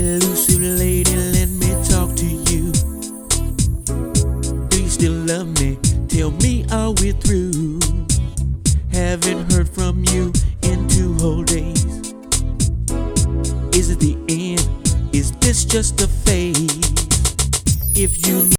Elusive lady, let me talk to you. Do you still love me? Tell me, are we through? Haven't heard from you in 2 whole days. Is it the end? Is this just a phase? If you